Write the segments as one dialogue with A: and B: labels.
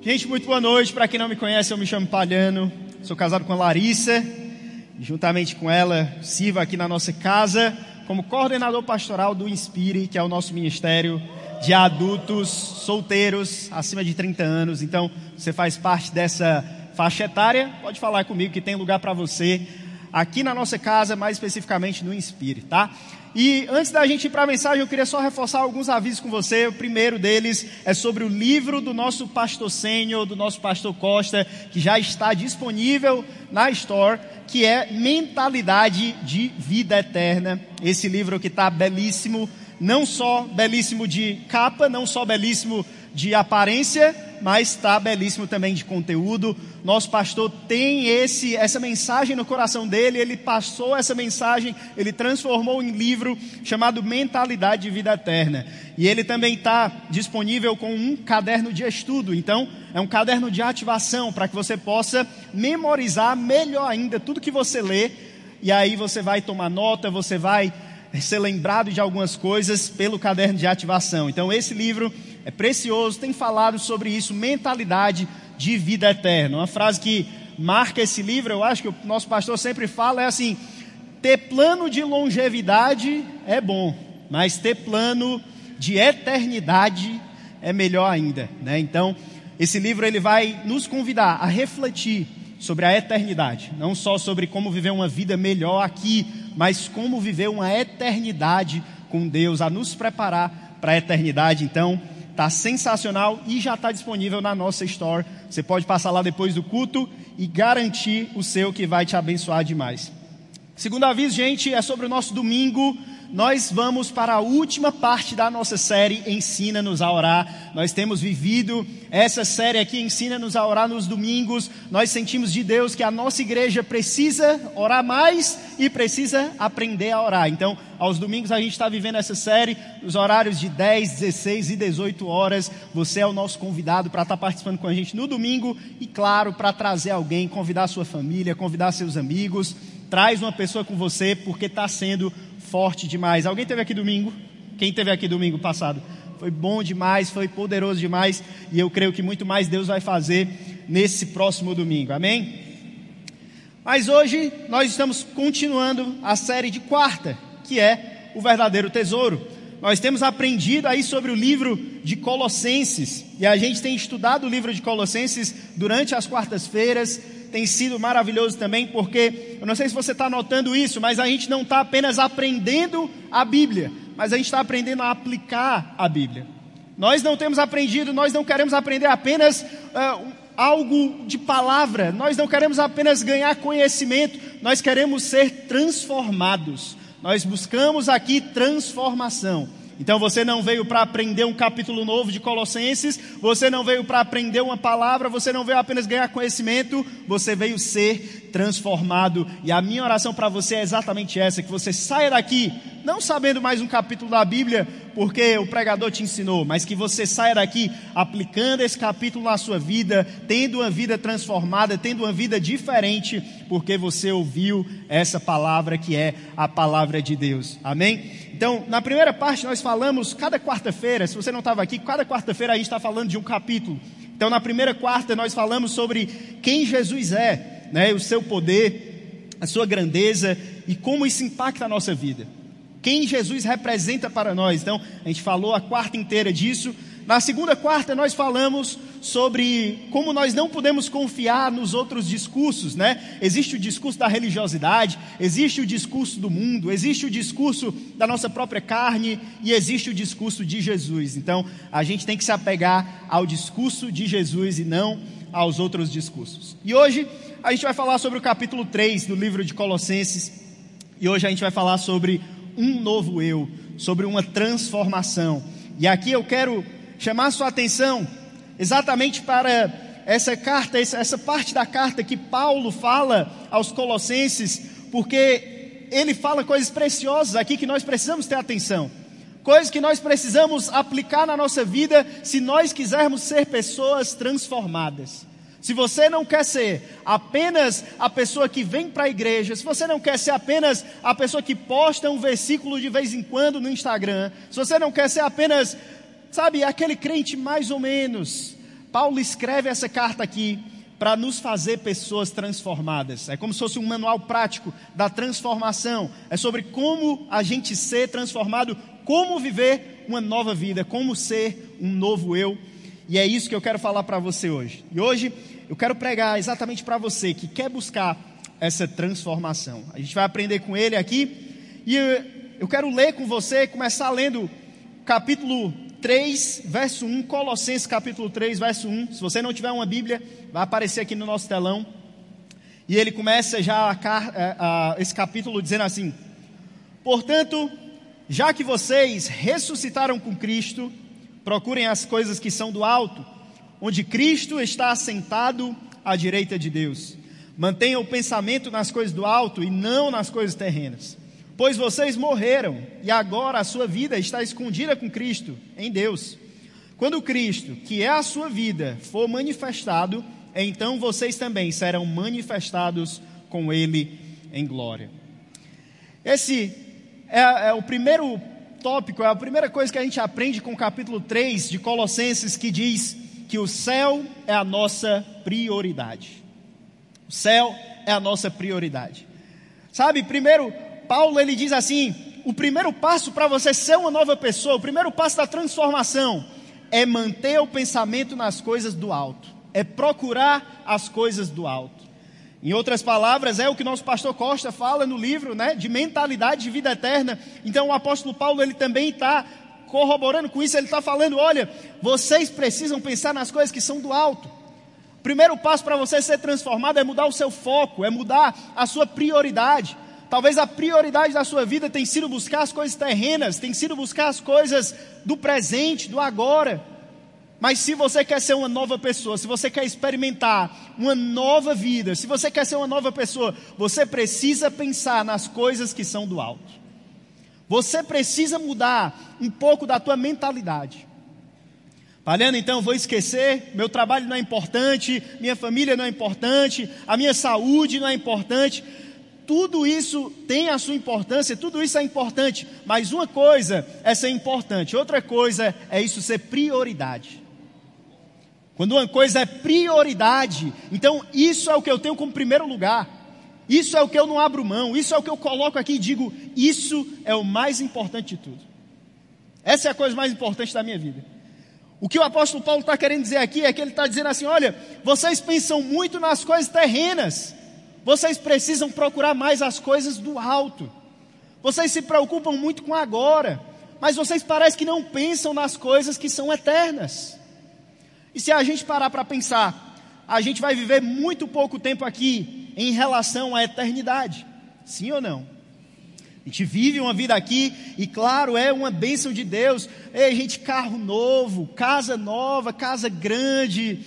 A: Gente, muito boa noite. Para quem não me conhece, eu me chamo Palhano, sou casado com a Larissa, e juntamente com ela, sirvo aqui na nossa casa como coordenador pastoral do Inspire, que é o nosso ministério de adultos solteiros acima de 30 anos. Então, você faz parte dessa faixa etária, pode falar comigo que tem lugar para você aqui na nossa casa, mais especificamente no Inspire, tá? E antes da gente ir para a mensagem, eu queria só reforçar alguns avisos com você. O primeiro deles é sobre o livro do nosso pastor sênior, do nosso pastor Costa, que já está disponível na Store, que é Mentalidade de Vida Eterna. Esse livro que está belíssimo, não só belíssimo de capa, não só belíssimo de aparência, mas está belíssimo também de conteúdo. Nosso pastor tem essa mensagem no coração dele, ele passou essa mensagem, ele transformou em livro chamado Mentalidade de Vida Eterna. E ele também está disponível com um caderno de estudo, então é um caderno de ativação para que você possa memorizar melhor ainda tudo que você lê, e aí você vai tomar nota, você vai ser lembrado de algumas coisas pelo caderno de ativação. Então esse livro é precioso, tem falado sobre isso, mentalidade de vida eterna. Uma frase que marca esse livro, eu acho que o nosso pastor sempre fala, é assim: ter plano de longevidade é bom, mas ter plano de eternidade é melhor ainda, né? Então, esse livro ele vai nos convidar a refletir sobre a eternidade, não só sobre como viver uma vida melhor aqui, mas como viver uma eternidade com Deus, a nos preparar para a eternidade. Então, está sensacional e já está disponível na nossa Store. Você pode passar lá depois do culto e garantir o seu, que vai te abençoar demais. Segundo aviso, gente, é sobre o nosso domingo. Nós vamos para a última parte da nossa série Ensina-nos a Orar. Nós temos vivido essa série aqui, Ensina-nos a Orar, nos domingos. Nós sentimos de Deus que a nossa igreja precisa orar mais e precisa aprender a orar. Então, aos domingos a gente está vivendo essa série, nos horários de 10, 16 e 18 horas. Você é o nosso convidado para estar participando com a gente no domingo e, claro, para trazer alguém, convidar a sua família, convidar seus amigos. Traz uma pessoa com você, porque está sendo forte demais. Alguém esteve aqui domingo? Quem esteve aqui domingo passado? Foi bom demais, foi poderoso demais, e eu creio que muito mais Deus vai fazer nesse próximo domingo, amém? Mas hoje nós estamos continuando a série de quarta, que é o verdadeiro tesouro. Nós temos aprendido aí sobre o livro de Colossenses, e a gente tem estudado o livro de Colossenses durante as quartas-feiras. Tem sido maravilhoso também, porque, eu não sei se você está notando isso, mas a gente não está apenas aprendendo a Bíblia, mas a gente está aprendendo a aplicar a Bíblia. Nós não temos aprendido, nós não queremos aprender apenas algo de palavra, nós não queremos apenas ganhar conhecimento, nós queremos ser transformados. Nós buscamos aqui transformação. Então você não veio para aprender um capítulo novo de Colossenses, você não veio para aprender uma palavra, você não veio apenas ganhar conhecimento, você veio ser transformado. E a minha oração para você é exatamente essa: que você saia daqui não sabendo mais um capítulo da Bíblia porque o pregador te ensinou, mas que você saia daqui aplicando esse capítulo na sua vida, tendo uma vida transformada, tendo uma vida diferente, porque você ouviu essa palavra que é a palavra de Deus, amém? Então, na primeira parte nós falamos, cada quarta-feira, se você não estava aqui, cada quarta-feira a gente está falando de um capítulo. Então, na primeira quarta nós falamos sobre quem Jesus é, né? O seu poder, a sua grandeza e como isso impacta a nossa vida. Quem Jesus representa para nós. Então, a gente falou a quarta inteira disso. Na segunda quarta nós falamos sobre como nós não podemos confiar nos outros discursos, né? Existe o discurso da religiosidade, existe o discurso do mundo, existe o discurso da nossa própria carne e existe o discurso de Jesus. Então, a gente tem que se apegar ao discurso de Jesus e não aos outros discursos. E hoje a gente vai falar sobre o capítulo 3 do livro de Colossenses, e hoje a gente vai falar sobre um novo eu, sobre uma transformação. E aqui eu quero chamar a sua atenção exatamente para essa carta, essa parte da carta que Paulo fala aos Colossenses, porque ele fala coisas preciosas aqui que nós precisamos ter atenção, coisas que nós precisamos aplicar na nossa vida se nós quisermos ser pessoas transformadas. Se você não quer ser apenas a pessoa que vem para a igreja, se você não quer ser apenas a pessoa que posta um versículo de vez em quando no Instagram, se você não quer ser apenas, sabe, aquele crente mais ou menos, Paulo escreve essa carta aqui para nos fazer pessoas transformadas. É como se fosse um manual prático da transformação. É sobre como a gente ser transformado, como viver uma nova vida, como ser um novo eu. E é isso que eu quero falar para você hoje. E hoje eu quero pregar exatamente para você que quer buscar essa transformação. A gente vai aprender com ele aqui. E eu quero ler com você, começar lendo capítulo 3, verso 1, Colossenses capítulo 3, verso 1. Se você não tiver uma Bíblia, vai aparecer aqui no nosso telão. E ele começa já esse capítulo dizendo assim: portanto, já que vocês ressuscitaram com Cristo, procurem as coisas que são do alto, onde Cristo está assentado à direita de Deus. Mantenham o pensamento nas coisas do alto e não nas coisas terrenas. Pois vocês morreram e agora a sua vida está escondida com Cristo em Deus. Quando Cristo, que é a sua vida, for manifestado, então vocês também serão manifestados com Ele em glória. Esse é o primeiro tópico, é a primeira coisa que a gente aprende com o capítulo 3 de Colossenses, que diz que o céu é a nossa prioridade. O céu é a nossa prioridade. Sabe, primeiro, Paulo ele diz assim: o primeiro passo para você ser uma nova pessoa, o primeiro passo da transformação é manter o pensamento nas coisas do alto, é procurar as coisas do alto. Em outras palavras, é o que nosso pastor Costa fala no livro, né, de mentalidade de vida eterna. Então o apóstolo Paulo ele também está corroborando com isso. Ele está falando: olha, vocês precisam pensar nas coisas que são do alto. O primeiro passo para você ser transformado é mudar o seu foco, é mudar a sua prioridade. Talvez a prioridade da sua vida tenha sido buscar as coisas terrenas, tem sido buscar as coisas do presente, do agora. Mas se você quer ser uma nova pessoa, se você quer experimentar uma nova vida, se você quer ser uma nova pessoa, você precisa pensar nas coisas que são do alto. Você precisa mudar um pouco da tua mentalidade. Palhando, então, vou esquecer, meu trabalho não é importante, minha família não é importante, a minha saúde não é importante. Tudo isso tem a sua importância, tudo isso é importante, mas uma coisa é ser importante, outra coisa é isso ser prioridade. Quando uma coisa é prioridade, então isso é o que eu tenho como primeiro lugar, isso é o que eu não abro mão, isso é o que eu coloco aqui e digo: isso é o mais importante de tudo. Essa é a coisa mais importante da minha vida. O que o apóstolo Paulo está querendo dizer aqui é que ele está dizendo assim: olha, vocês pensam muito nas coisas terrenas, vocês precisam procurar mais as coisas do alto. Vocês se preocupam muito com agora, mas vocês parecem que não pensam nas coisas que são eternas. E se a gente parar para pensar, a gente vai viver muito pouco tempo aqui em relação à eternidade. Sim ou não? A gente vive uma vida aqui e, claro, é uma bênção de Deus. Ei, gente, carro novo, casa nova, casa grande,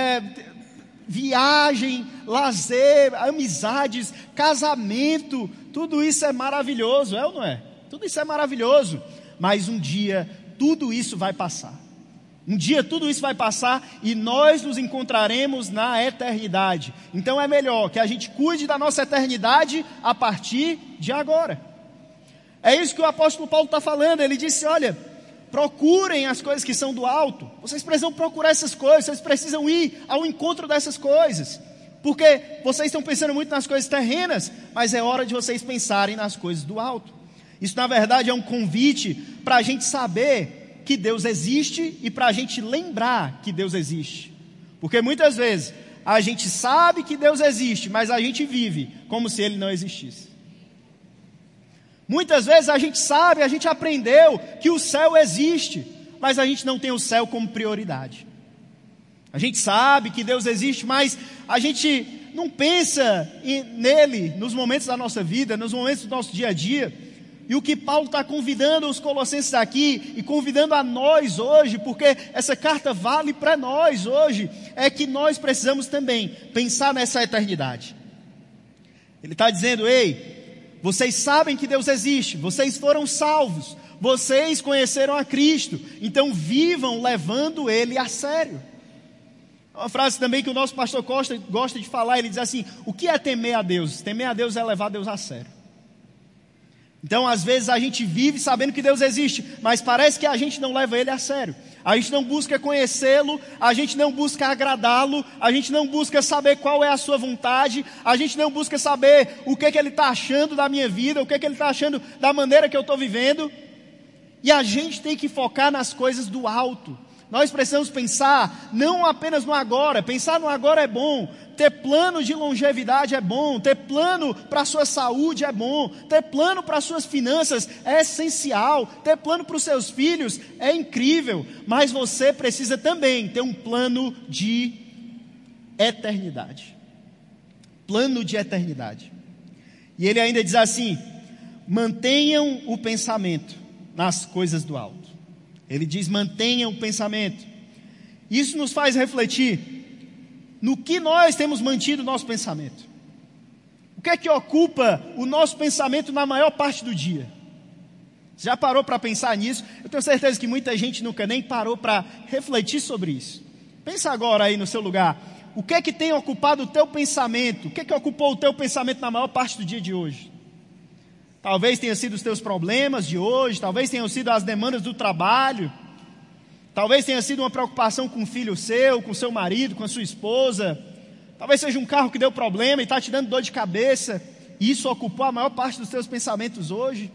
A: viagem, lazer, amizades, casamento, tudo isso é maravilhoso, é ou não é? Tudo isso é maravilhoso, mas um dia tudo isso vai passar. Um dia tudo isso vai passar e nós nos encontraremos na eternidade. Então é melhor que a gente cuide da nossa eternidade a partir de agora. É isso que o apóstolo Paulo está falando. Ele disse: olha, procurem as coisas que são do alto. Vocês precisam procurar essas coisas, vocês precisam ir ao encontro dessas coisas, porque vocês estão pensando muito nas coisas terrenas, mas é hora de vocês pensarem nas coisas do alto. Isso na verdade é um convite para a gente saber que Deus existe e para a gente lembrar que Deus existe, porque muitas vezes a gente sabe que Deus existe, mas a gente vive como se Ele não existisse. Muitas vezes a gente sabe, a gente aprendeu que o céu existe, mas a gente não tem o céu como prioridade. A gente sabe que Deus existe, mas a gente não pensa nele nos momentos da nossa vida, nos momentos do nosso dia a dia. E o que Paulo está convidando os colossenses aqui e convidando a nós hoje, porque essa carta vale para nós hoje, é que nós precisamos também pensar nessa eternidade. Ele está dizendo: ei, vocês sabem que Deus existe, vocês foram salvos, vocês conheceram a Cristo, então vivam levando Ele a sério. Uma frase também que o nosso pastor Costa gosta de falar, ele diz assim: o que é temer a Deus? Temer a Deus é levar Deus a sério. Então às vezes a gente vive sabendo que Deus existe, mas parece que a gente não leva Ele a sério. A gente não busca conhecê-lo, a gente não busca agradá-lo, a gente não busca saber qual é a sua vontade, a gente não busca saber o que ele está achando da minha vida, o que ele está achando da maneira que eu estou vivendo. E a gente tem que focar nas coisas do alto. Nós precisamos pensar não apenas no agora. Pensar no agora é bom, ter plano de longevidade é bom, ter plano para a sua saúde é bom, ter plano para as suas finanças é essencial, ter plano para os seus filhos é incrível, mas você precisa também ter um plano de eternidade. Plano de eternidade. E ele ainda diz assim: mantenham o pensamento nas coisas do alto. Ele diz: mantenham o pensamento. Isso nos faz refletir no que nós temos mantido o nosso pensamento. O que é que ocupa o nosso pensamento na maior parte do dia? Você já parou para pensar nisso? Eu tenho certeza que muita gente nunca nem parou para refletir sobre isso. Pensa agora aí no seu lugar. O que é que tem ocupado o teu pensamento? O que é que ocupou o teu pensamento na maior parte do dia de hoje? Talvez tenha sido os teus problemas de hoje, talvez tenham sido as demandas do trabalho, talvez tenha sido uma preocupação com o filho seu, com o seu marido, com a sua esposa, talvez seja um carro que deu problema e está te dando dor de cabeça, e isso ocupou a maior parte dos teus pensamentos hoje.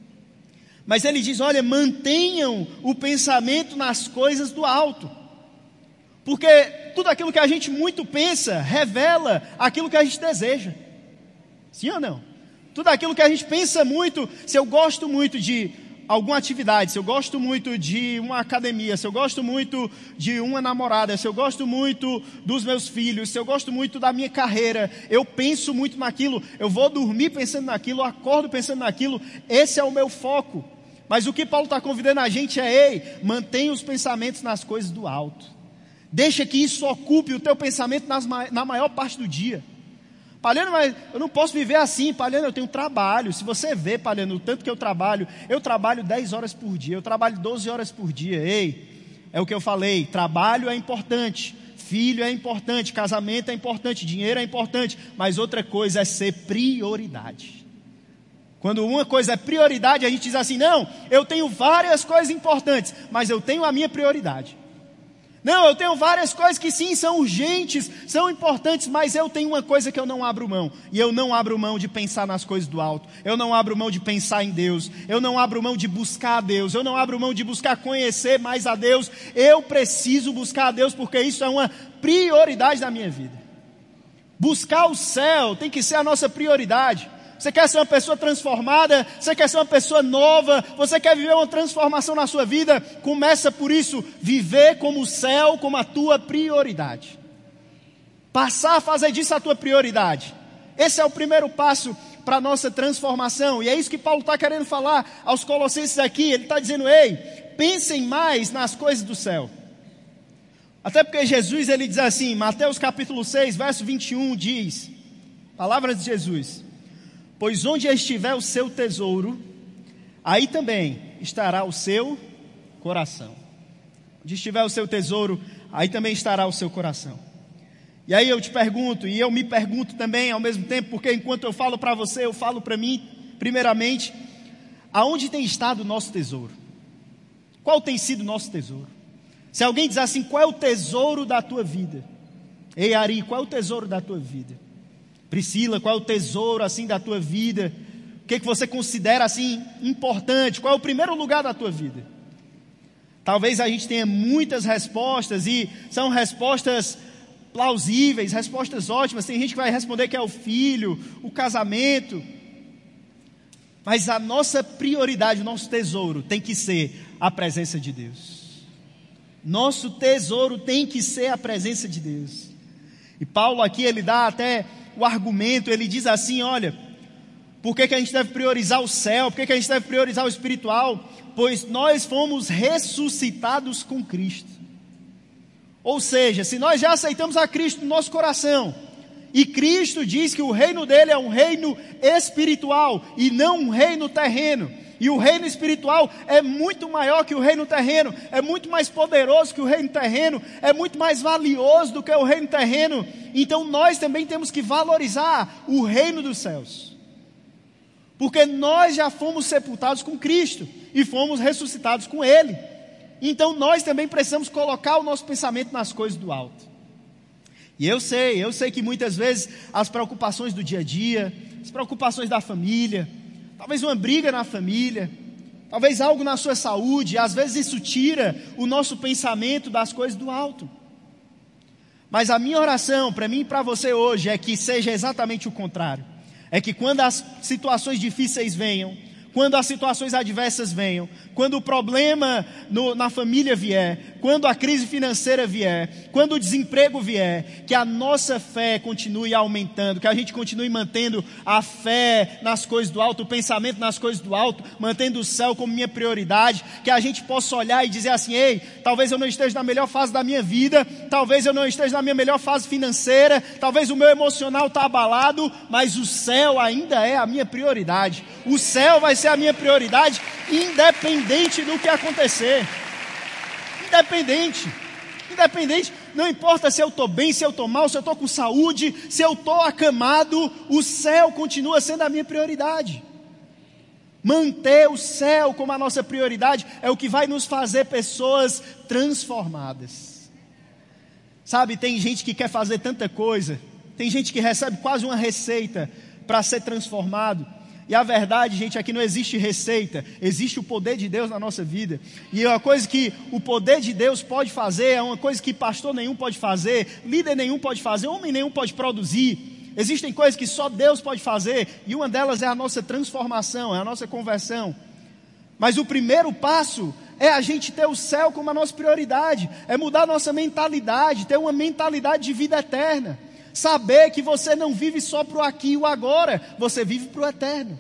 A: Mas ele diz: olha, mantenham o pensamento nas coisas do alto, porque tudo aquilo que a gente muito pensa, revela aquilo que a gente deseja, sim ou não? Tudo aquilo que a gente pensa muito, se eu gosto muito de alguma atividade, se eu gosto muito de uma academia, se eu gosto muito de uma namorada, se eu gosto muito dos meus filhos, se eu gosto muito da minha carreira, eu penso muito naquilo, eu vou dormir pensando naquilo, eu acordo pensando naquilo, esse é o meu foco. Mas o que Paulo está convidando a gente é: ei, mantenha os pensamentos nas coisas do alto. Deixa que isso ocupe o teu pensamento na maior parte do dia. Palhano, mas eu não posso viver assim. Palhano, eu tenho trabalho. Se você vê, Palhano, o tanto que eu trabalho 10 horas por dia, eu trabalho 12 horas por dia. Ei, é o que eu falei, trabalho é importante, filho é importante, casamento é importante, dinheiro é importante, mas outra coisa é ser prioridade. Quando uma coisa é prioridade, a gente diz assim: não, eu tenho várias coisas importantes, mas eu tenho a minha prioridade. Não, eu tenho várias coisas que sim, são urgentes, são importantes, mas eu tenho uma coisa que eu não abro mão. E eu não abro mão de pensar nas coisas do alto. Eu não abro mão de pensar em Deus. Eu não abro mão de buscar a Deus. Eu não abro mão de buscar conhecer mais a Deus. Eu preciso buscar a Deus, porque isso é uma prioridade da minha vida. Buscar o céu tem que ser a nossa prioridade. Você quer ser uma pessoa transformada? Você quer ser uma pessoa nova? Você quer viver uma transformação na sua vida? Começa por isso, viver como o céu, como a tua prioridade. Passar a fazer disso a tua prioridade. Esse é o primeiro passo para a nossa transformação. E é isso que Paulo está querendo falar aos Colossenses aqui. Ele está dizendo: ei, pensem mais nas coisas do céu. Até porque Jesus, ele diz assim, Mateus capítulo 6, verso 21, diz, palavras de Jesus: pois onde estiver o seu tesouro, aí também estará o seu coração. Onde estiver o seu tesouro, aí também estará o seu coração. E aí eu te pergunto, e eu me pergunto também ao mesmo tempo, porque enquanto eu falo para você, eu falo para mim, primeiramente: aonde tem estado o nosso tesouro? Qual tem sido o nosso tesouro? Se alguém diz assim: qual é o tesouro da tua vida? Ei, Ari, qual é o tesouro da tua vida? Priscila, qual é o tesouro assim da tua vida? O que você considera assim importante? Qual é o primeiro lugar da tua vida? Talvez a gente tenha muitas respostas, e são respostas plausíveis, respostas ótimas. Tem gente que vai responder que é o filho, o casamento. Mas a nossa prioridade, o nosso tesouro tem que ser a presença de Deus. Nosso tesouro tem que ser a presença de Deus. E Paulo aqui, ele dá até o argumento, ele diz assim: olha, por que a gente deve priorizar o céu? Por que a gente deve priorizar o espiritual? Pois nós fomos ressuscitados com Cristo. Ou seja, se nós já aceitamos a Cristo no nosso coração, e Cristo diz que o reino dele é um reino espiritual e não um reino terreno, e o reino espiritual é muito maior que o reino terreno, é muito mais poderoso que o reino terreno, é muito mais valioso do que o reino terreno. Então nós também temos que valorizar o reino dos céus, porque nós já fomos sepultados com Cristo e fomos ressuscitados com Ele. Então nós também precisamos colocar o nosso pensamento nas coisas do alto. E eu sei que muitas vezes as preocupações do dia a dia, as preocupações da família, talvez uma briga na família, talvez algo na sua saúde, às vezes isso tira o nosso pensamento das coisas do alto. Mas a minha oração para mim e para você hoje é que seja exatamente o contrário. É que quando as situações difíceis venham, quando as situações adversas venham, quando o problema na família vier, quando a crise financeira vier, quando o desemprego vier, que a nossa fé continue aumentando, que a gente continue mantendo a fé nas coisas do alto, o pensamento nas coisas do alto, mantendo o céu como minha prioridade, que a gente possa olhar e dizer assim: ei, talvez eu não esteja na melhor fase da minha vida, talvez eu não esteja na minha melhor fase financeira, talvez o meu emocional está abalado, mas o céu ainda é a minha prioridade. O céu vai ser a minha prioridade, independente do que acontecer. Independente, não importa se eu estou bem, se eu estou mal, se eu estou com saúde, se eu estou acamado, o céu continua sendo a minha prioridade. Manter o céu como a nossa prioridade é o que vai nos fazer pessoas transformadas. Sabe, tem gente que quer fazer tanta coisa, tem gente que recebe quase uma receita para ser transformado. E a verdade, gente, é que não existe receita, existe o poder de Deus na nossa vida. E uma coisa que o poder de Deus pode fazer, é uma coisa que pastor nenhum pode fazer, líder nenhum pode fazer, homem nenhum pode produzir. Existem coisas que só Deus pode fazer, e uma delas é a nossa transformação, é a nossa conversão. Mas o primeiro passo é a gente ter o céu como a nossa prioridade, é mudar a nossa mentalidade, ter uma mentalidade de vida eterna. Saber que você não vive só para o aqui e o agora, você vive para o eterno.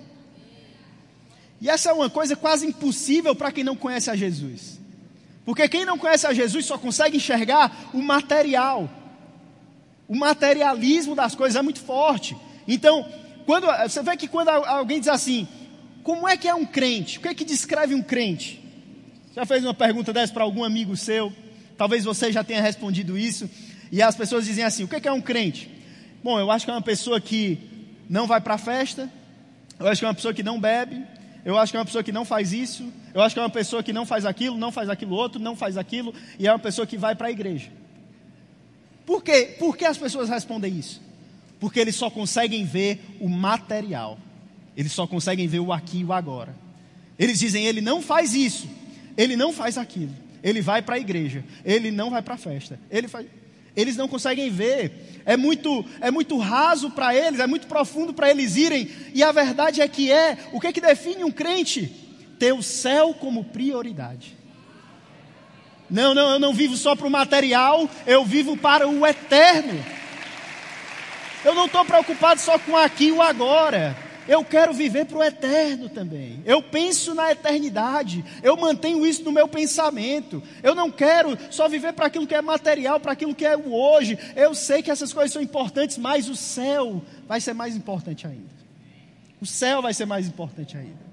A: E essa é uma coisa quase impossível para quem não conhece a Jesus. Porque quem não conhece a Jesus só consegue enxergar o material. O materialismo das coisas é muito forte. Então, você vê que quando alguém diz assim: como é que é um crente? O que é que descreve um crente? Já fez uma pergunta dessa para algum amigo seu? Talvez você já tenha respondido isso. E as pessoas dizem assim: o que é um crente? Bom, eu acho que é uma pessoa que não vai para a festa, eu acho que é uma pessoa que não bebe, eu acho que é uma pessoa que não faz isso, eu acho que é uma pessoa que não faz aquilo outro, não faz aquilo, e é uma pessoa que vai para a igreja. Por quê? Por que as pessoas respondem isso? Porque eles só conseguem ver o material, eles só conseguem ver o aqui e o agora. Eles dizem: ele não faz isso, ele não faz aquilo, ele vai para a igreja, ele não vai para a festa, eles não conseguem ver, é muito raso para eles, é muito profundo para eles irem. E a verdade é que o que define um crente? Ter o céu como prioridade. Não, eu não vivo só para o material, eu vivo para o eterno. Eu não estou preocupado só com aqui e o agora. Eu quero viver para o eterno também. Eu penso na eternidade. Eu mantenho isso no meu pensamento. Eu não quero só viver para aquilo que é material, para aquilo que é o hoje. Eu sei que essas coisas são importantes, mas o céu vai ser mais importante ainda. O céu vai ser mais importante ainda.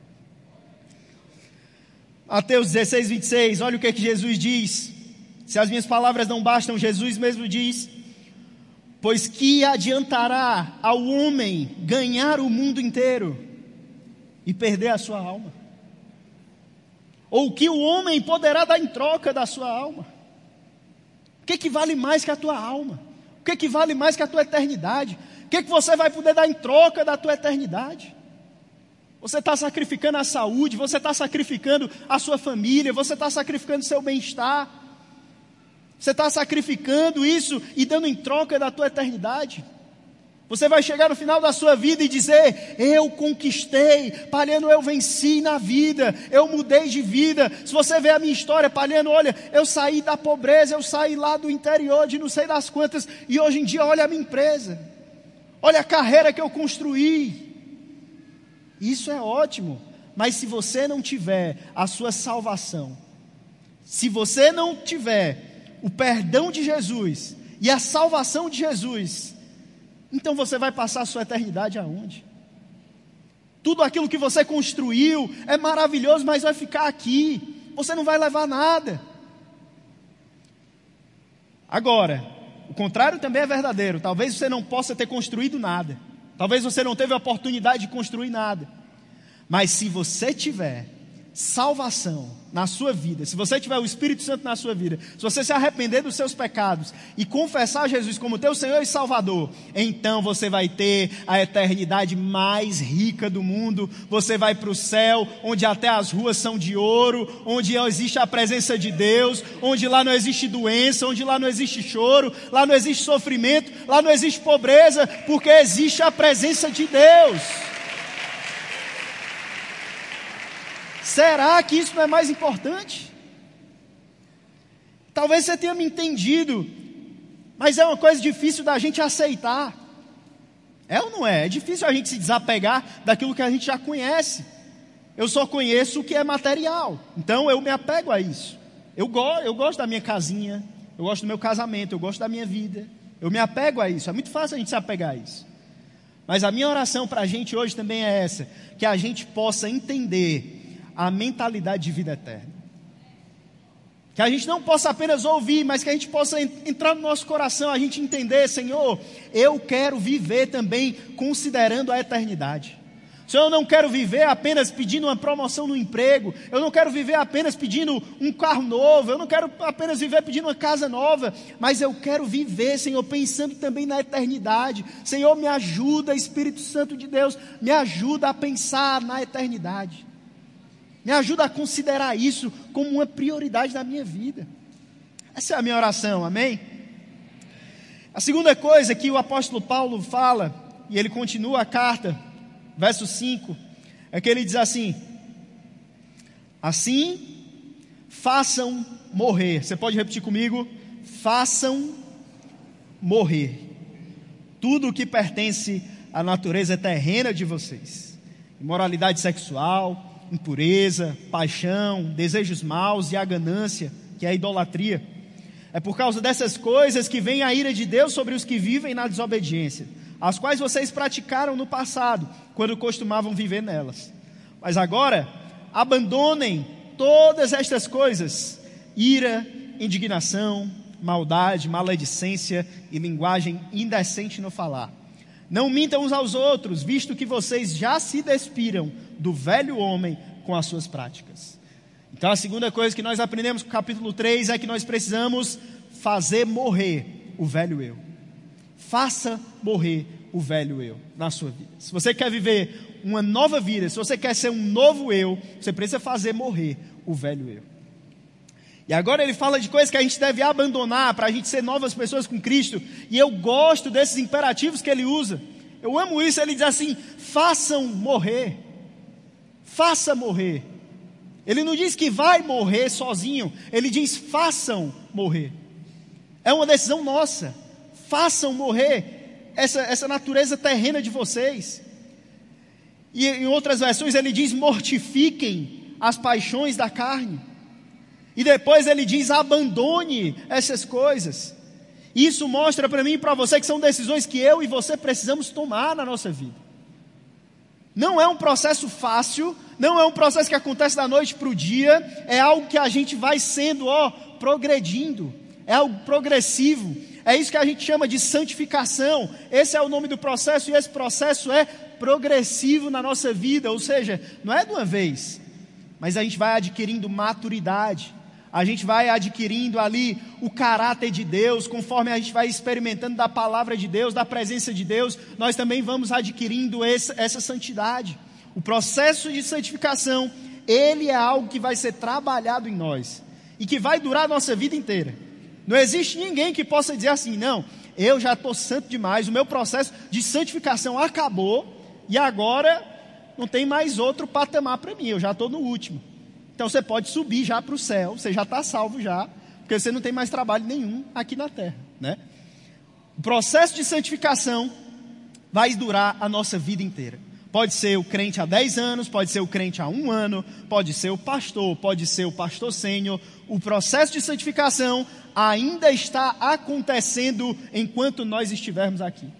A: Mateus 16, 26, olha o que Jesus diz. Se as minhas palavras não bastam, Jesus mesmo diz: pois que adiantará ao homem ganhar o mundo inteiro e perder a sua alma? Ou o que o homem poderá dar em troca da sua alma? O que vale mais que a tua alma? O que vale mais que a tua eternidade? O que você vai poder dar em troca da tua eternidade? Você está sacrificando a saúde, você está sacrificando a sua família, você está sacrificando o seu bem-estar. Você está sacrificando isso e dando em troca da tua eternidade. Você vai chegar no final da sua vida e dizer: eu conquistei, Palhano, eu venci na vida, eu mudei de vida. Se você ver a minha história, Palhano, olha, eu saí da pobreza, eu saí lá do interior de não sei das quantas, e hoje em dia olha a minha empresa, olha a carreira que eu construí. Isso é ótimo, mas se você não tiver a sua salvação, se você não tiver o perdão de Jesus e a salvação de Jesus, então você vai passar a sua eternidade aonde? Tudo aquilo que você construiu é maravilhoso, mas vai ficar aqui, você não vai levar nada. Agora, o contrário também é verdadeiro. Talvez você não possa ter construído nada, talvez você não teve a oportunidade de construir nada, mas se você tiver salvação na sua vida, se você tiver o Espírito Santo na sua vida, se você se arrepender dos seus pecados e confessar Jesus como teu Senhor e Salvador, então você vai ter a eternidade mais rica do mundo. Você vai para o céu, onde até as ruas são de ouro, onde existe a presença de Deus, onde lá não existe doença, onde lá não existe choro, lá não existe sofrimento, lá não existe pobreza, porque existe a presença de Deus. Será que isso não é mais importante? Talvez você tenha me entendido, mas é uma coisa difícil da gente aceitar. É ou não é? É difícil a gente se desapegar daquilo que a gente já conhece. Eu só conheço o que é material, então eu me apego a isso. Eu gosto da minha casinha, eu gosto do meu casamento, eu gosto da minha vida. Eu me apego a isso, é muito fácil a gente se apegar a isso. Mas a minha oração para a gente hoje também é essa, que a gente possa entender a mentalidade de vida eterna. Que a gente não possa apenas ouvir, mas que a gente possa entrar no nosso coração, a gente entender: Senhor, eu quero viver também considerando a eternidade. Senhor, eu não quero viver apenas pedindo uma promoção no emprego, eu não quero viver apenas pedindo um carro novo, eu não quero apenas viver pedindo uma casa nova, mas eu quero viver, Senhor, pensando também na eternidade. Senhor, me ajuda, Espírito Santo de Deus, me ajuda a pensar na eternidade. Me ajuda a considerar isso como uma prioridade da minha vida. Essa é a minha oração, amém? A segunda coisa que o apóstolo Paulo fala, e ele continua a carta, verso 5, é que ele diz assim: assim, façam morrer. Você pode repetir comigo? Façam morrer tudo o que pertence à natureza terrena de vocês: imoralidade sexual, impureza, paixão, desejos maus e a ganância, que é a idolatria. É por causa dessas coisas que vem a ira de Deus sobre os que vivem na desobediência, as quais vocês praticaram no passado, quando costumavam viver nelas. Mas agora, abandonem todas estas coisas: ira, indignação, maldade, maledicência e linguagem indecente no falar. Não mintam uns aos outros, visto que vocês já se despiram do velho homem com as suas práticas. Então a segunda coisa que nós aprendemos com o capítulo 3 é que nós precisamos fazer morrer o velho eu. Faça morrer o velho eu na sua vida. Se você quer viver uma nova vida, se você quer ser um novo eu, você precisa fazer morrer o velho eu. E agora ele fala de coisas que a gente deve abandonar para a gente ser novas pessoas com Cristo. E eu gosto desses imperativos que ele usa. Eu amo isso. Ele diz assim: façam morrer. Faça morrer. Ele não diz que vai morrer sozinho. Ele diz: façam morrer. É uma decisão nossa. Façam morrer essa natureza terrena de vocês. E em outras versões ele diz: mortifiquem as paixões da carne. E depois ele diz: abandone essas coisas. Isso mostra para mim e para você que são decisões que eu e você precisamos tomar na nossa vida. Não é um processo fácil, não é um processo que acontece da noite para o dia, é algo que a gente vai sendo, progredindo, é algo progressivo. É isso que a gente chama de santificação. Esse é o nome do processo, e esse processo é progressivo na nossa vida, ou seja, não é de uma vez, mas a gente vai adquirindo maturidade. A gente vai adquirindo ali o caráter de Deus, conforme a gente vai experimentando da palavra de Deus, da presença de Deus, nós também vamos adquirindo essa santidade. O processo de santificação, ele é algo que vai ser trabalhado em nós, e que vai durar a nossa vida inteira. Não existe ninguém que possa dizer assim: não, eu já estou santo demais, o meu processo de santificação acabou, e agora não tem mais outro patamar para mim, eu já estou no último. Então você pode subir já para o céu, você já está salvo já, porque você não tem mais trabalho nenhum aqui na terra, né? O processo de santificação vai durar a nossa vida inteira. Pode ser o crente há 10 anos, pode ser o crente há 1 ano, pode ser o pastor, pode ser o pastor sênior. O processo de santificação ainda está acontecendo enquanto nós estivermos aqui.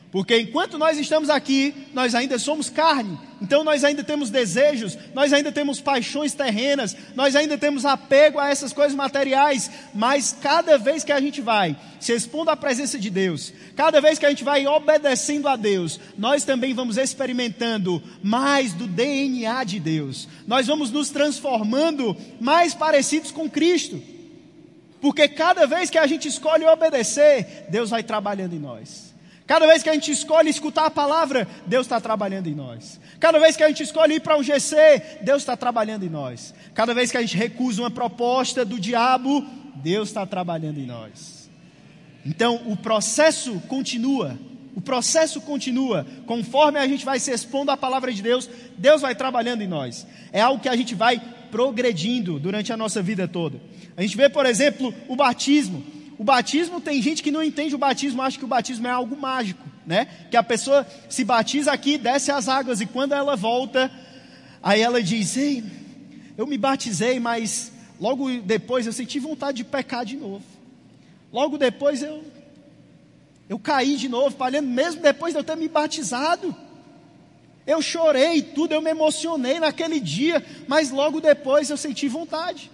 A: Porque enquanto nós estamos aqui, nós ainda somos carne. Então nós ainda temos desejos, nós ainda temos paixões terrenas, nós ainda temos apego a essas coisas materiais. Mas cada vez que a gente vai se expondo à presença de Deus, cada vez que a gente vai obedecendo a Deus, nós também vamos experimentando mais do DNA de Deus. Nós vamos nos transformando mais parecidos com Cristo. Porque cada vez que a gente escolhe obedecer, Deus vai trabalhando em nós. Cada vez que a gente escolhe escutar a palavra, Deus está trabalhando em nós. Cada vez que a gente escolhe ir para um GC, Deus está trabalhando em nós. Cada vez que a gente recusa uma proposta do diabo, Deus está trabalhando em nós. Então o processo continua. O processo continua. Conforme a gente vai se expondo à palavra de Deus, Deus vai trabalhando em nós. É algo que a gente vai progredindo durante a nossa vida toda. A gente vê, por exemplo, o batismo. O batismo, tem gente que não entende o batismo, acha que o batismo é algo mágico, né? Que a pessoa se batiza aqui, desce as águas e quando ela volta, aí ela diz: ei, eu me batizei, mas logo depois eu senti vontade de pecar de novo. Logo depois eu caí de novo, falhando, mesmo depois de eu ter me batizado. Eu chorei e tudo, eu me emocionei naquele dia, mas logo depois eu senti vontade.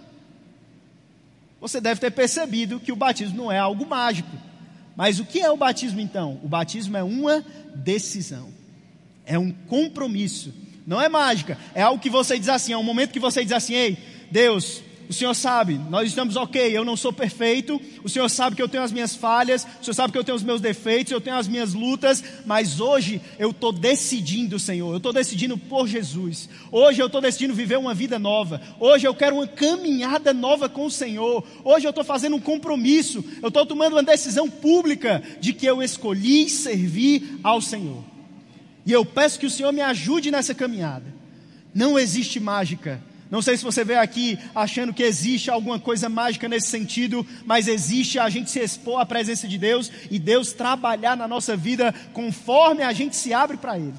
A: Você deve ter percebido que o batismo não é algo mágico. Mas o que é o batismo então? O batismo é uma decisão. É um compromisso. Não é mágica. É algo que você diz assim, é um momento que você diz assim: ei, Deus, o Senhor sabe, nós estamos ok, eu não sou perfeito, o Senhor sabe que eu tenho as minhas falhas, o Senhor sabe que eu tenho os meus defeitos, eu tenho as minhas lutas, mas hoje eu estou decidindo, Senhor, eu estou decidindo por Jesus, hoje eu estou decidindo viver uma vida nova, hoje eu quero uma caminhada nova com o Senhor, hoje eu estou fazendo um compromisso, eu estou tomando uma decisão pública de que eu escolhi servir ao Senhor, e eu peço que o Senhor me ajude nessa caminhada. Não existe mágica. Não sei se você veio aqui achando que existe alguma coisa mágica nesse sentido, mas existe a gente se expor à presença de Deus e Deus trabalhar na nossa vida conforme a gente se abre para Ele.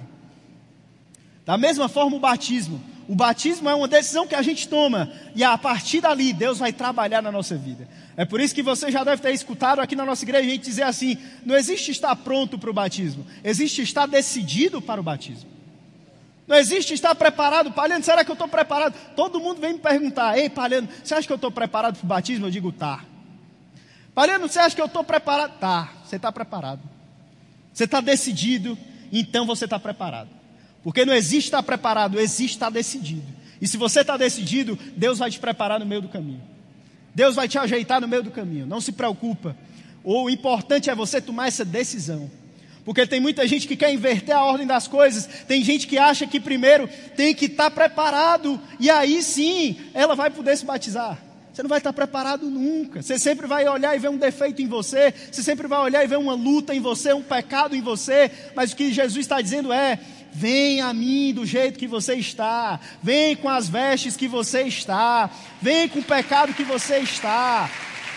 A: Da mesma forma o batismo. O batismo é uma decisão que a gente toma e a partir dali Deus vai trabalhar na nossa vida. É por isso que você já deve ter escutado aqui na nossa igreja a gente dizer assim: não existe estar pronto para o batismo, existe estar decidido para o batismo. Não existe estar preparado. Palhano, será que eu estou preparado? Todo mundo vem me perguntar: ei, Palhano, você acha que eu estou preparado para o batismo? Eu digo: tá. Palhano, você acha que eu estou preparado? Tá, você está preparado. Você está decidido, então você está preparado. Porque não existe estar preparado, existe estar decidido. E se você está decidido, Deus vai te preparar no meio do caminho. Deus vai te ajeitar no meio do caminho. Não se preocupa. O importante é você tomar essa decisão. Porque tem muita gente que quer inverter a ordem das coisas. Tem gente que acha que primeiro tem que estar preparado. E aí sim, ela vai poder se batizar. Você não vai estar preparado nunca. Você sempre vai olhar e ver um defeito em você. Você sempre vai olhar e ver uma luta em você, um pecado em você. Mas o que Jesus está dizendo é: vem a mim do jeito que você está. Vem com as vestes que você está. Vem com o pecado que você está.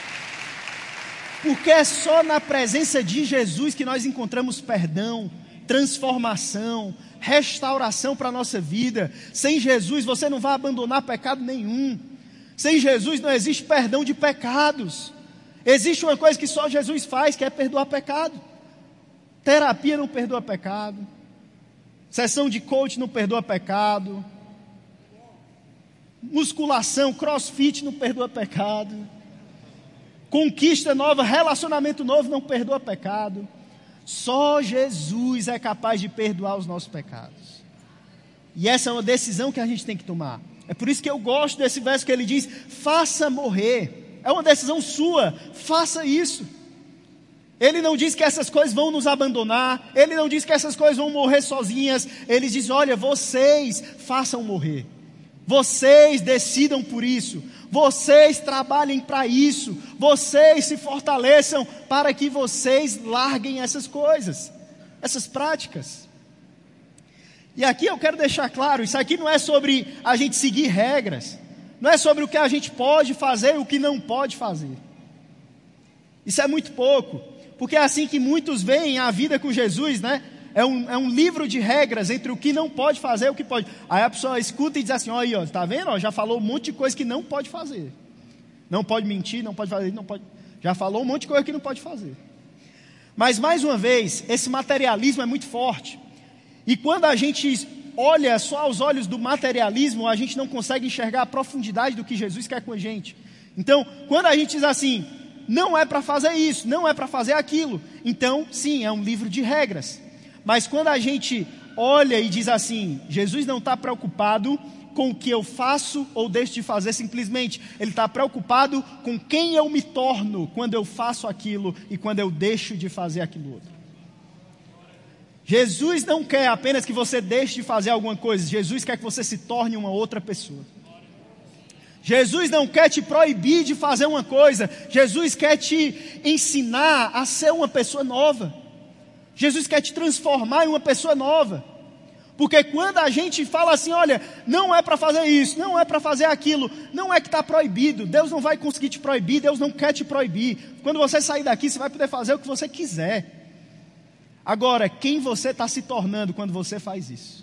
A: Porque é só na presença de Jesus que nós encontramos perdão, transformação, restauração para a nossa vida. Sem Jesus você não vai abandonar pecado nenhum. Sem Jesus não existe perdão de pecados. Existe uma coisa que só Jesus faz, que é perdoar pecado. Terapia não perdoa pecado. Sessão de coach não perdoa pecado. Musculação, crossfit não perdoa pecado. Conquista nova, relacionamento novo não perdoa pecado. Só Jesus é capaz de perdoar os nossos pecados. E essa é uma decisão que a gente tem que tomar. É por isso que eu gosto desse verso que ele diz: faça morrer. É uma decisão sua, faça isso. Ele não diz que essas coisas vão nos abandonar. Ele não diz que essas coisas vão morrer sozinhas. Ele diz: olha, vocês façam morrer. Vocês decidam por isso. Vocês trabalhem para isso. Vocês se fortaleçam para que vocês larguem essas coisas, essas práticas. E aqui eu quero deixar claro, isso aqui não é sobre a gente seguir regras. Não é sobre o que a gente pode fazer e o que não pode fazer. Isso é muito pouco. Porque é assim que muitos veem a vida com Jesus, né? É um livro de regras entre o que não pode fazer e o que pode. Aí a pessoa escuta e diz assim: olha, tá vendo? Já falou um monte de coisa que não pode fazer. Não pode mentir, não pode fazer, não pode. Já falou um monte de coisa que não pode fazer. Mas, mais uma vez, esse materialismo é muito forte. E quando a gente olha só aos olhos do materialismo, a gente não consegue enxergar a profundidade do que Jesus quer com a gente. Então, quando a gente diz assim, não é para fazer isso, não é para fazer aquilo, então, sim, é um livro de regras. Mas quando a gente olha e diz assim, Jesus não está preocupado com o que eu faço ou deixo de fazer simplesmente. Ele está preocupado com quem eu me torno quando eu faço aquilo e quando eu deixo de fazer aquilo outro. Jesus não quer apenas que você deixe de fazer alguma coisa. Jesus quer que você se torne uma outra pessoa. Jesus não quer te proibir de fazer uma coisa. Jesus quer te ensinar a ser uma pessoa nova. Jesus quer te transformar em uma pessoa nova. Porque quando a gente fala assim, olha, não é para fazer isso, não é para fazer aquilo, não é que está proibido. Deus não vai conseguir te proibir, Deus não quer te proibir. Quando você sair daqui, você vai poder fazer o que você quiser. Agora, quem você está se tornando quando você faz isso?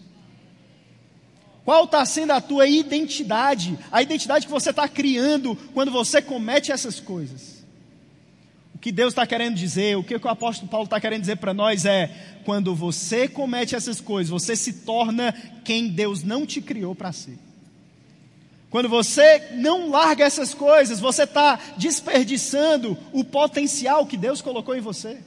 A: Qual está sendo a tua identidade? A identidade que você está criando quando você comete essas coisas? O que Deus está querendo dizer, o que o apóstolo Paulo está querendo dizer para nós é, quando você comete essas coisas, você se torna quem Deus não te criou para ser. Quando você não larga essas coisas, você está desperdiçando o potencial que Deus colocou em você.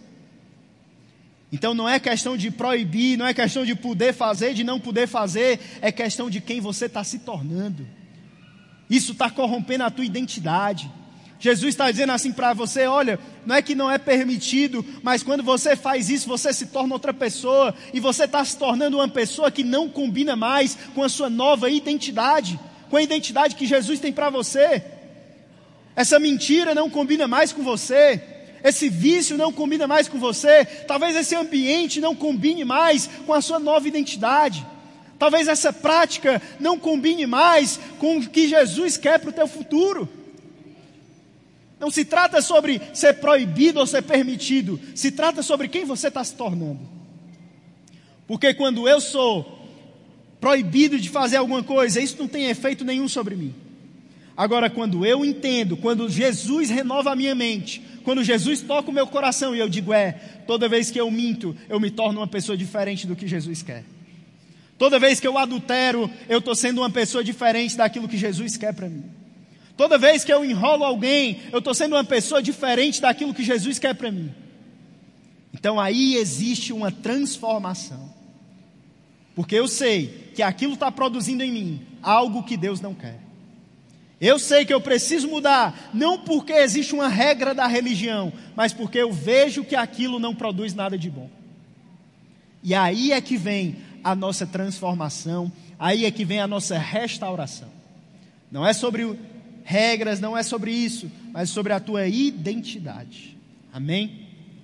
A: Então não é questão de proibir, não é questão de poder fazer, de não poder fazer, é questão de quem você está se tornando. Isso está corrompendo a tua identidade. Jesus está dizendo assim para você, olha, não é que não é permitido, mas quando você faz isso, você se torna outra pessoa, e você está se tornando uma pessoa que não combina mais com a sua nova identidade, com a identidade que Jesus tem para você. Essa mentira não combina mais com você, esse vício não combina mais com você, talvez esse ambiente não combine mais com a sua nova identidade, talvez essa prática não combine mais com o que Jesus quer para o teu futuro. Não se trata sobre ser proibido ou ser permitido, se trata sobre quem você está se tornando. Porque quando eu sou proibido de fazer alguma coisa, isso não tem efeito nenhum sobre mim. Agora, quando eu entendo, quando Jesus renova a minha mente, quando Jesus toca o meu coração e eu digo, toda vez que eu minto, eu me torno uma pessoa diferente do que Jesus quer. Toda vez que eu adultero, eu estou sendo uma pessoa diferente daquilo que Jesus quer para mim. Toda vez que eu enrolo alguém, eu estou sendo uma pessoa diferente daquilo que Jesus quer para mim. Então aí existe uma transformação. Porque eu sei que aquilo está produzindo em mim algo que Deus não quer. Eu sei que eu preciso mudar, não porque existe uma regra da religião, mas porque eu vejo que aquilo não produz nada de bom. E aí é que vem a nossa transformação, aí é que vem a nossa restauração. Não é sobre regras, não é sobre isso, mas sobre a tua identidade. Amém?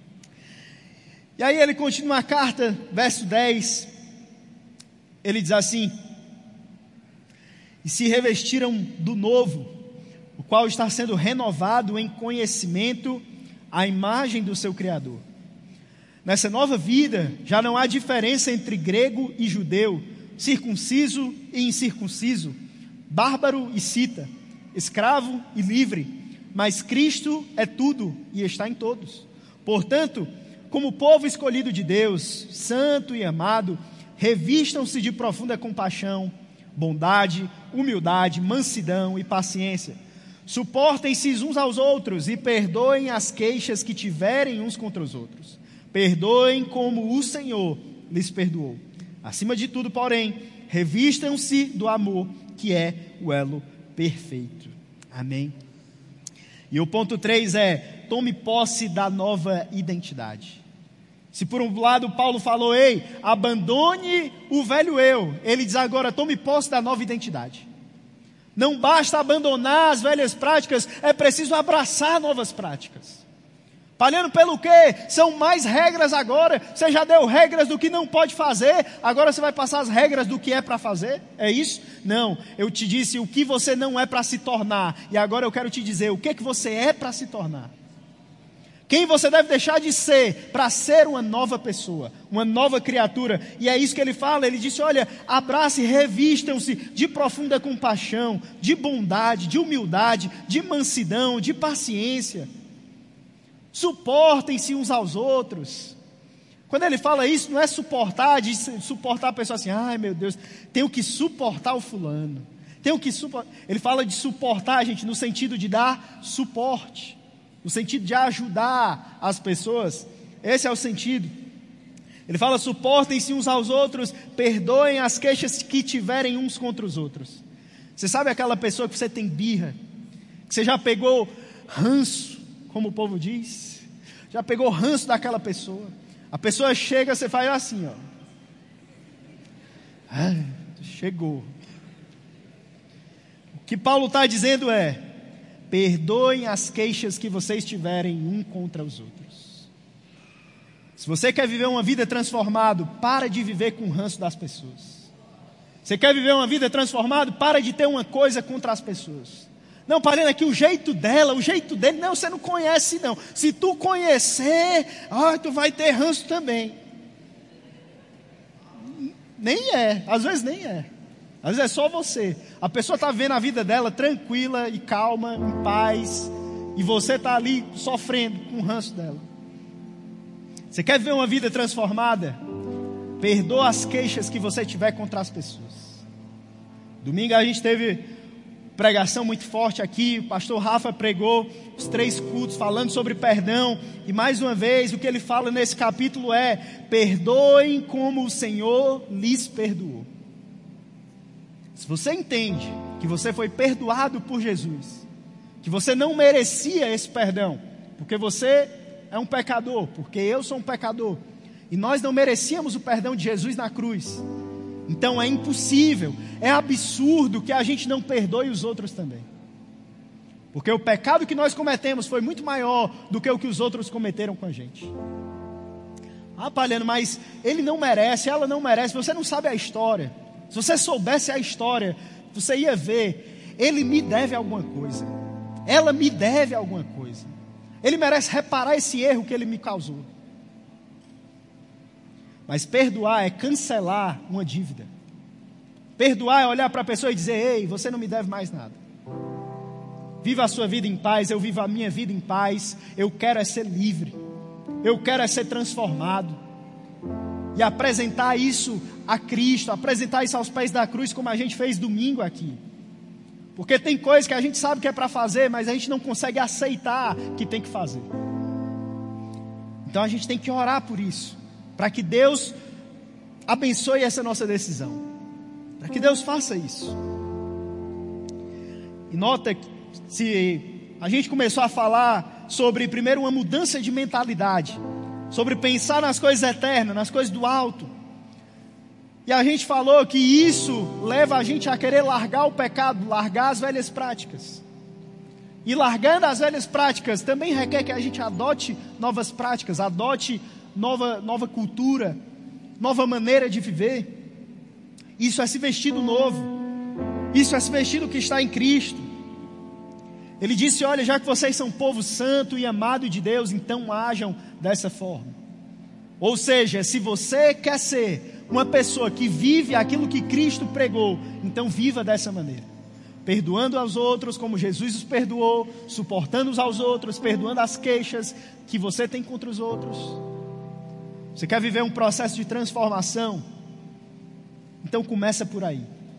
A: E aí ele continua a carta, verso 10, ele diz assim, e se revestiram do novo, o qual está sendo renovado em conhecimento à imagem do seu Criador. Nessa nova vida, já não há diferença entre grego e judeu, circunciso e incircunciso, bárbaro e cita, escravo e livre, mas Cristo é tudo e está em todos. Portanto, como povo escolhido de Deus, santo e amado, revistam-se de profunda compaixão, bondade, humildade, mansidão e paciência. Suportem-se uns aos outros e perdoem as queixas que tiverem uns contra os outros. Perdoem como o Senhor lhes perdoou. Acima de tudo, porém, revistam-se do amor, que é o elo perfeito. Amém? E o ponto 3 é, tome posse da nova identidade. Se por um lado Paulo falou, abandone o velho eu, ele diz agora, tome posse da nova identidade. Não basta abandonar as velhas práticas, é preciso abraçar novas práticas. Palhando pelo quê? São mais regras agora. Você já deu regras do que não pode fazer, agora você vai passar as regras do que é para fazer? É isso? Não, eu te disse o que você não é para se tornar, e agora eu quero te dizer o que você é para se tornar. Quem você deve deixar de ser para ser uma nova pessoa, uma nova criatura. E é isso que ele fala, ele disse, olha, abrace e revistam-se de profunda compaixão, de bondade, de humildade, de mansidão, de paciência. Suportem-se uns aos outros. Quando ele fala isso, não é suportar, de suportar a pessoa assim, ai meu Deus, tenho que suportar o fulano. Ele fala de suportar, gente, no sentido de dar suporte, no sentido de ajudar as pessoas. Esse é o sentido. Ele fala, suportem-se uns aos outros, perdoem as queixas que tiverem uns contra os outros. Você sabe aquela pessoa que você tem birra, que você já pegou ranço, como o povo diz, já pegou ranço daquela pessoa. A pessoa chega, você faz assim, ó. Chegou. O que Paulo está dizendo é, perdoem as queixas que vocês tiverem um contra os outros. Se você quer viver uma vida transformada, para de viver com o ranço das pessoas. Você quer viver uma vida transformada, para de ter uma coisa contra as pessoas. Não, parando aqui, o jeito dela, o jeito dele, não, você não conhece não. Se tu conhecer, tu vai ter ranço também. Nem é, às vezes nem é. Às vezes é só você. A pessoa está vendo a vida dela tranquila e calma, em paz, e você está ali sofrendo com o ranço dela. Você quer viver uma vida transformada? Perdoa as queixas que você tiver contra as pessoas. Domingo a gente teve pregação muito forte aqui, o pastor Rafa pregou os 3 cultos falando sobre perdão, e mais uma vez o que ele fala nesse capítulo é, perdoem como o Senhor lhes perdoou. Se você entende que você foi perdoado por Jesus, que você não merecia esse perdão, porque você é um pecador, porque eu sou um pecador, e nós não merecíamos o perdão de Jesus na cruz, então é impossível, é absurdo que a gente não perdoe os outros também, porque o pecado que nós cometemos foi muito maior do que o que os outros cometeram com a gente. Palhano, mas ele não merece, ela não merece, você não sabe a história. Se você soubesse a história, você ia ver, ele me deve alguma coisa, ela me deve alguma coisa, ele merece reparar esse erro que ele me causou. Mas perdoar é cancelar uma dívida. Perdoar é olhar para a pessoa e dizer, ei, você não me deve mais nada. Viva a sua vida em paz, eu vivo a minha vida em paz, eu quero é ser livre, eu quero é ser transformado. E apresentar isso a Cristo, apresentar isso aos pés da cruz, como a gente fez domingo aqui. Porque tem coisas que a gente sabe que é para fazer, mas a gente não consegue aceitar que tem que fazer. Então a gente tem que orar por isso, para que Deus abençoe essa nossa decisão, para que Deus faça isso. E nota que se a gente começou a falar sobre primeiro uma mudança de mentalidade, sobre pensar nas coisas eternas, nas coisas do alto, e a gente falou que isso leva a gente a querer largar o pecado, largar as velhas práticas. E largando as velhas práticas também requer que a gente adote novas práticas, adote nova cultura, nova maneira de viver. Isso é se vestir do novo, isso é se vestir do que está em Cristo. Ele disse, olha, já que vocês são povo santo e amado de Deus, então ajam dessa forma. Ou seja, se você quer ser uma pessoa que vive aquilo que Cristo pregou, então viva dessa maneira, perdoando aos outros como Jesus os perdoou, suportando uns aos outros, perdoando as queixas que você tem contra os outros. Você quer viver um processo de transformação? Então começa por aí.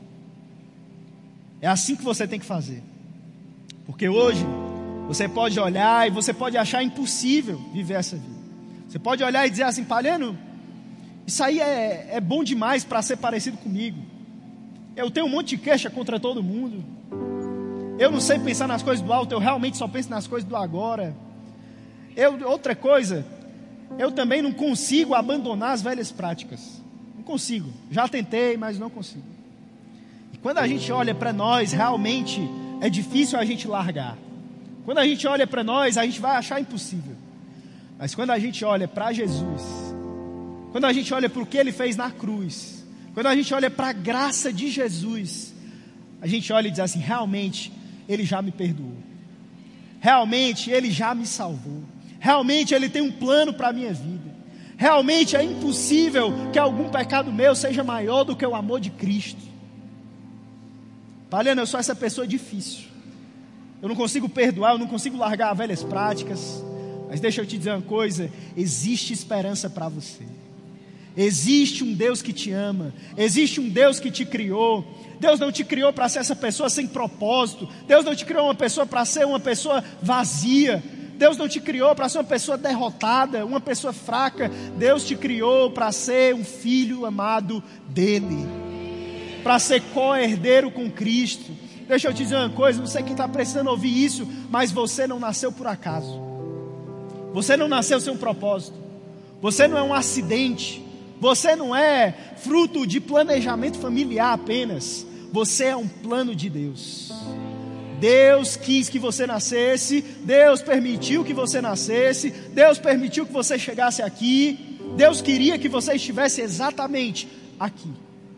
A: É assim que você tem que fazer. Porque hoje você pode olhar e você pode achar impossível viver essa vida. Você pode olhar e dizer assim, Palhano, isso aí é bom demais para ser parecido comigo. Eu tenho um monte de queixa contra todo mundo. Eu não sei pensar nas coisas do alto, eu realmente só penso nas coisas do agora. Outra coisa, eu também não consigo abandonar as velhas práticas. Não consigo, já tentei, mas não consigo. E quando a gente olha para nós, realmente é difícil a gente largar. Quando a gente olha para nós, a gente vai achar impossível. Mas quando a gente olha para Jesus, quando a gente olha para o que Ele fez na cruz, quando a gente olha para a graça de Jesus, a gente olha e diz assim, realmente Ele já me perdoou, realmente Ele já me salvou, realmente Ele tem um plano para a minha vida, realmente é impossível que algum pecado meu seja maior do que o amor de Cristo. Palhano, eu sou essa pessoa difícil, eu não consigo perdoar, eu não consigo largar velhas práticas, Mas deixa eu te dizer uma coisa, existe esperança para você. Existe um Deus que te ama, existe um Deus que te criou. Deus não te criou para ser essa pessoa sem propósito. Deus não te criou uma pessoa para ser uma pessoa vazia. Deus não te criou para ser uma pessoa derrotada, uma pessoa fraca. Deus te criou para ser um filho amado dele, para ser co-herdeiro com Cristo. Deixa eu te dizer uma coisa, não sei quem está precisando ouvir isso, mas você não nasceu por acaso. Você não nasceu sem um propósito. Você não é um acidente. Você não é fruto de planejamento familiar apenas. Você é um plano de Deus. Deus quis que você nascesse, Deus permitiu que você nascesse, Deus permitiu que você chegasse aqui, Deus queria que você estivesse exatamente aqui,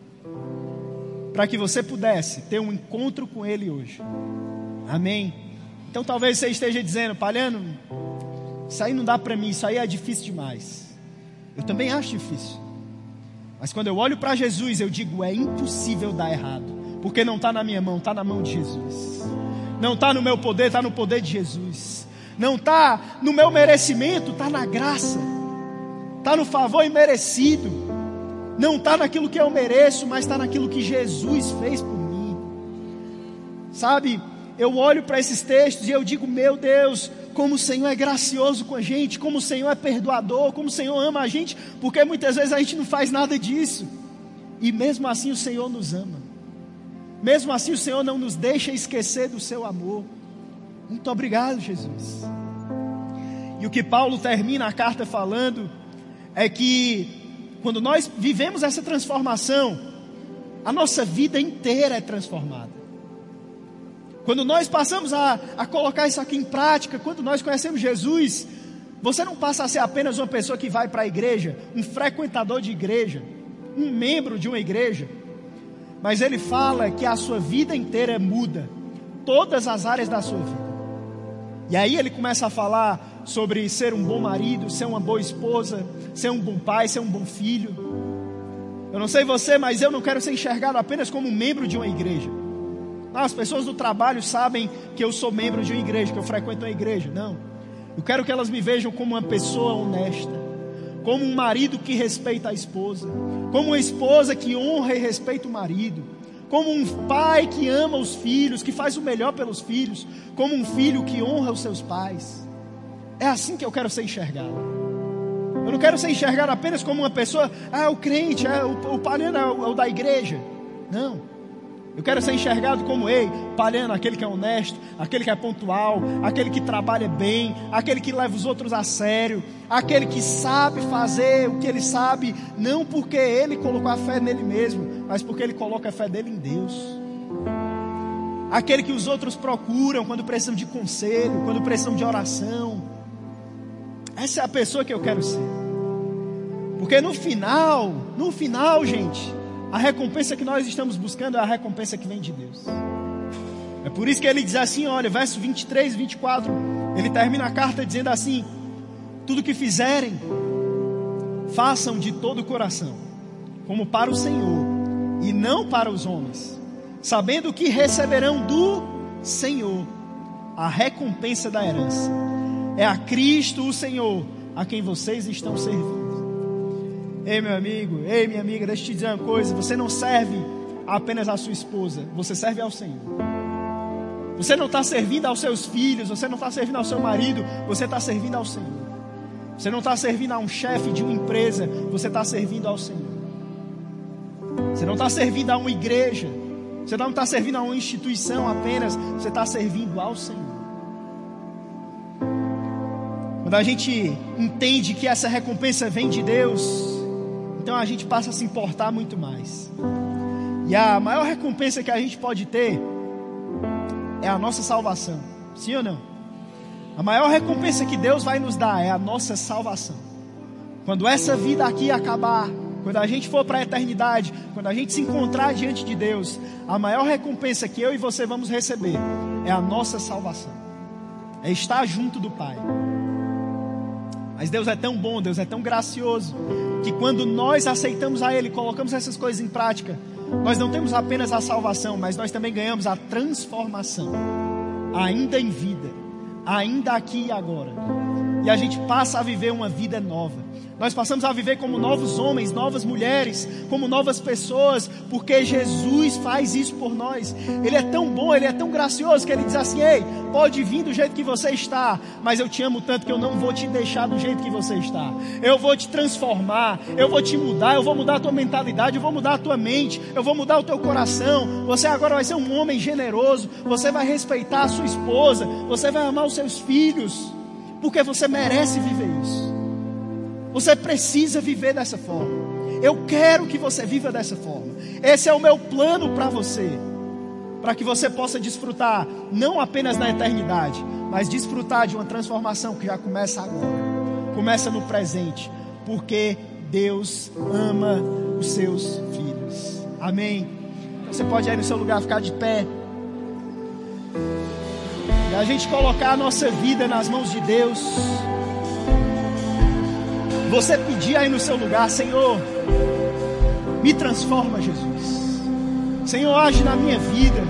A: para que você pudesse ter um encontro com Ele hoje. Amém? Então talvez você esteja dizendo, Palhano, isso aí não dá para mim, isso aí é difícil demais. Eu também acho difícil, mas quando eu olho para Jesus, eu digo, é impossível dar errado, porque não está na minha mão, está na mão de Jesus. Não está no meu poder, está no poder de Jesus. Não está no meu merecimento, está na graça. Está no favor imerecido. Não está naquilo que eu mereço, mas está naquilo que Jesus fez por mim. Sabe, eu olho para esses textos e eu digo, meu Deus, como o Senhor é gracioso com a gente, como o Senhor é perdoador, como o Senhor ama a gente, porque muitas vezes a gente não faz nada disso. E mesmo assim o Senhor nos ama. Mesmo assim o Senhor não nos deixa esquecer do seu amor. Muito obrigado, Jesus. E o que Paulo termina a carta falando é que quando nós vivemos essa transformação, a nossa vida inteira é transformada. Quando nós passamos a colocar isso aqui em prática, quando nós conhecemos Jesus, você não passa a ser apenas uma pessoa que vai para a igreja, um frequentador de igreja, um membro de uma igreja, mas ele fala que a sua vida inteira muda, todas as áreas da sua vida. E aí ele começa a falar sobre ser um bom marido, ser uma boa esposa, ser um bom pai, ser um bom filho. Eu não sei você, mas eu não quero ser enxergado apenas como um membro de uma igreja. As pessoas do trabalho sabem que eu sou membro de uma igreja, que eu frequento uma igreja. Não, eu quero que elas me vejam como uma pessoa honesta, como um marido que respeita a esposa, como uma esposa que honra e respeita o marido, como um pai que ama os filhos, que faz o melhor pelos filhos, como um filho que honra os seus pais. É assim que eu quero ser enxergado. Eu não quero ser enxergado apenas como uma pessoa, o crente, o Palhano é o da igreja. Não. Eu quero ser enxergado como, Palhano, aquele que é honesto, aquele que é pontual, aquele que trabalha bem, aquele que leva os outros a sério, aquele que sabe fazer o que ele sabe, não porque ele colocou a fé nele mesmo, mas porque ele coloca a fé dele em Deus. Aquele que os outros procuram quando precisam de conselho, quando precisam de oração. Essa é a pessoa que eu quero ser. Porque no final, gente, a recompensa que nós estamos buscando é a recompensa que vem de Deus. É por isso que ele diz assim, olha, verso 23 e 24, ele termina a carta dizendo assim, tudo que fizerem, façam de todo o coração, como para o Senhor, e não para os homens, sabendo que receberão do Senhor a recompensa da herança. É a Cristo o Senhor, a quem vocês estão servindo. Ei, meu amigo, ei, minha amiga, deixa eu te dizer uma coisa, você não serve apenas à sua esposa, você serve ao Senhor. Você não está servindo aos seus filhos, você não está servindo ao seu marido, você está servindo ao Senhor. Você não está servindo a um chefe de uma empresa, você está servindo ao Senhor. Você não está servindo a uma igreja, você não está servindo a uma instituição apenas, você está servindo ao Senhor. Quando a gente entende que essa recompensa vem de Deus, então a gente passa a se importar muito mais. E a maior recompensa que a gente pode ter é a nossa salvação. Sim ou não? A maior recompensa que Deus vai nos dar é a nossa salvação. Quando essa vida aqui acabar, quando a gente for para a eternidade, quando a gente se encontrar diante de Deus, a maior recompensa que eu e você vamos receber é a nossa salvação. É estar junto do Pai. Mas Deus é tão bom, Deus é tão gracioso, que quando nós aceitamos a Ele, colocamos essas coisas em prática, nós não temos apenas a salvação, mas nós também ganhamos a transformação, ainda em vida, ainda aqui e agora. e a gente passa a viver uma vida nova. Nós passamos a viver como novos homens, novas mulheres, como novas pessoas, porque Jesus faz isso por nós. Ele é tão bom, Ele é tão gracioso, que Ele diz assim: ei, pode vir do jeito que você está, mas eu te amo tanto que eu não vou te deixar do jeito que você está. Eu vou te transformar, eu vou te mudar, eu vou mudar a tua mentalidade, eu vou mudar a tua mente, eu vou mudar o teu coração. Você agora vai ser um homem generoso, você vai respeitar a sua esposa, você vai amar os seus filhos, porque você merece viver isso. Você precisa viver dessa forma. Eu quero que você viva dessa forma. Esse é o meu plano para você, para que você possa desfrutar não apenas na eternidade, mas desfrutar de uma transformação que já começa agora, começa no presente, porque Deus ama os seus filhos. Amém? Você pode ir no seu lugar, ficar de pé, e a gente colocar a nossa vida nas mãos de Deus. Você pedir aí no seu lugar: Senhor, me transforma, Jesus. Senhor, age na minha vida.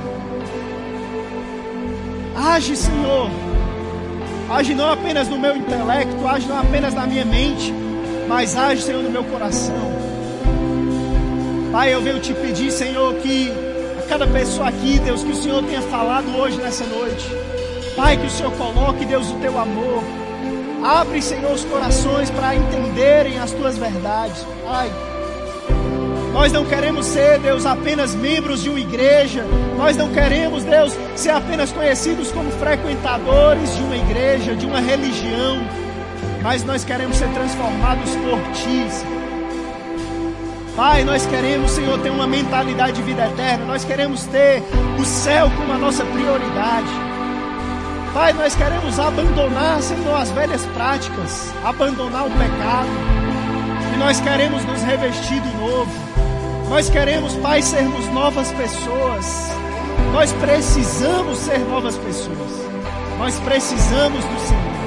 A: Age, Senhor. Age não apenas no meu intelecto, age não apenas na minha mente, mas age, Senhor, no meu coração. Pai, eu venho te pedir, Senhor, que a cada pessoa aqui, Deus, que o Senhor tenha falado hoje nessa noite. Pai, que o Senhor coloque, Deus, o teu amor. Abre, Senhor, os corações para entenderem as tuas verdades. Pai, nós não queremos ser, Deus, apenas membros de uma igreja. Nós não queremos, Deus, ser apenas conhecidos como frequentadores de uma igreja, de uma religião. Mas nós queremos ser transformados por Ti, Senhor. Pai, nós queremos, Senhor, ter uma mentalidade de vida eterna. Nós queremos ter o céu como a nossa prioridade. Pai, nós queremos abandonar, Senhor, as velhas práticas, abandonar o pecado, e nós queremos nos revestir do novo. Nós queremos, Pai, sermos novas pessoas. Nós precisamos ser novas pessoas. Nós precisamos do Senhor.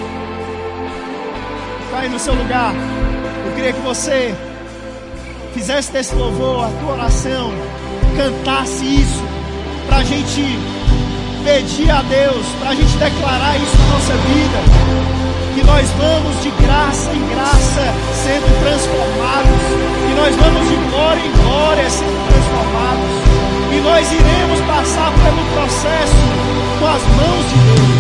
A: Pai, no seu lugar, eu queria que você fizesse desse louvor a tua oração, cantasse isso, para a gente pedir a Deus, para a gente declarar isso na nossa vida, que nós vamos de graça em graça sendo transformados, que nós vamos de glória em glória sendo transformados, e nós iremos passar pelo processo com as mãos de Deus.